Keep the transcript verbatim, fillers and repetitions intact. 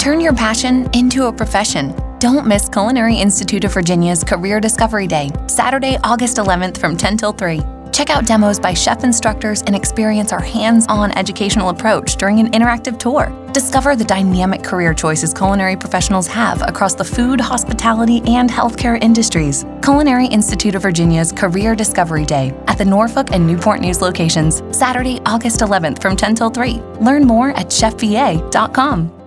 Turn your passion into a profession. Don't miss Culinary Institute of Virginia's Career Discovery Day, Saturday, August eleventh from ten till three. Check out demos by chef instructors and experience our hands-on educational approach during an interactive tour. Discover the dynamic career choices culinary professionals have across the food, hospitality, and healthcare industries. Culinary Institute of Virginia's Career Discovery Day at the Norfolk and Newport News locations, Saturday, August eleventh from ten till three. Learn more at chef v a dot com.